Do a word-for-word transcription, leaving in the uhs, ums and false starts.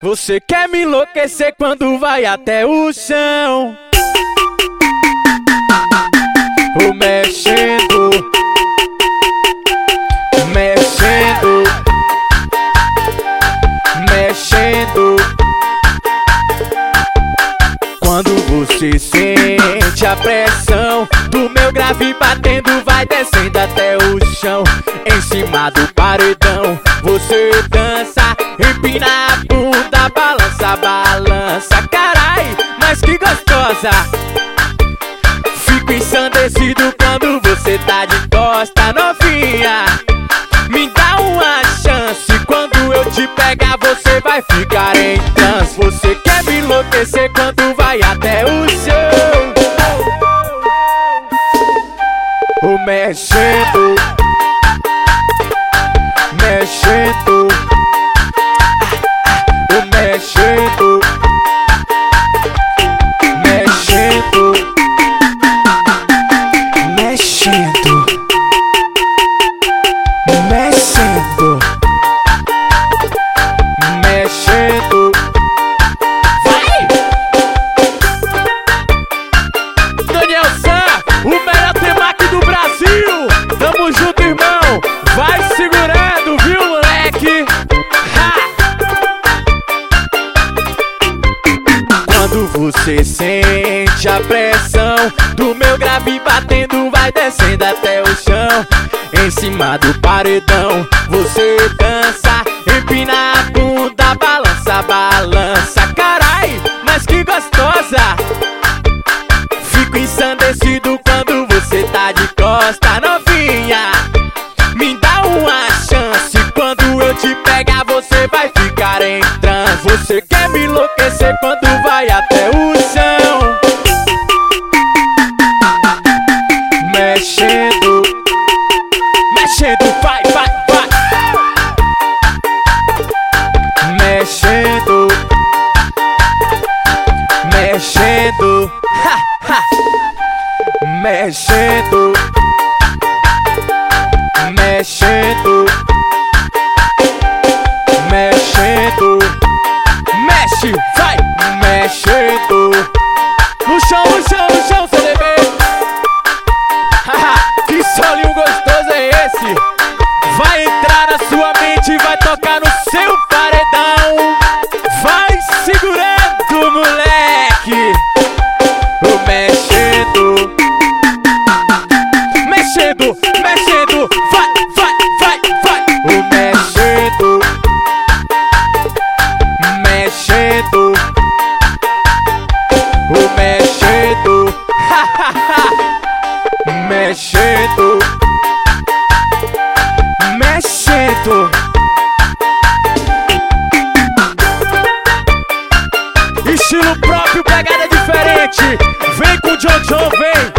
Você quer me enlouquecer quando vai até o chão. O mexendo, mexendo, mexendo. Quando você sente a pressão do meu grave batendo, vai descendo até o chão. Em cima do paredão você dança, empina a bunda, balança, balança. Carai, mas que gostosa. Fico ensandecido quando você tá de costa, novinha. Me dá uma chance, quando eu te pegar você vai ficar em trance. Você quer me enlouquecer quando vai até o chão. O mexendo, mexendo, o mexendo, mexendo, mexendo, mexendo, mexendo. Vai! Daniel San, o melhor temaki do Brasil. Tamo junto, irmão. Vai segurando, viu, moleque? Ha! Quando você sente a pressão do meu grave batendo, vai descendo até o chão. Em cima do paredão você dança, empina a bunda, balança, balança. Carai, mas que gostosa. Fico ensandecido quando você tá de costa, novinha. Me dá uma chance, quando eu te pegar você vai ficar em trance. Você quer me enlouquecer quando vai até o chão. Mexendo, mexendo, vai, vai, vai. Mexendo, mexendo, ha, ha. Mexendo, mexendo, mexendo, mexe, vai, mexendo. No chão, no chão, no chão, C D B. Haha, que solinho gostoso é esse? Vai entrar na sua mente e vai tocar no seu paredão. Vai segurando, moleque. O mexendo, mexendo, mexendo, vai, vai, vai, vai. O mexendo, mexendo, o mexendo, ha, ha, ha. Mexendo, mexendo. Estilo próprio, pegada diferente. Vem com o John John, vem.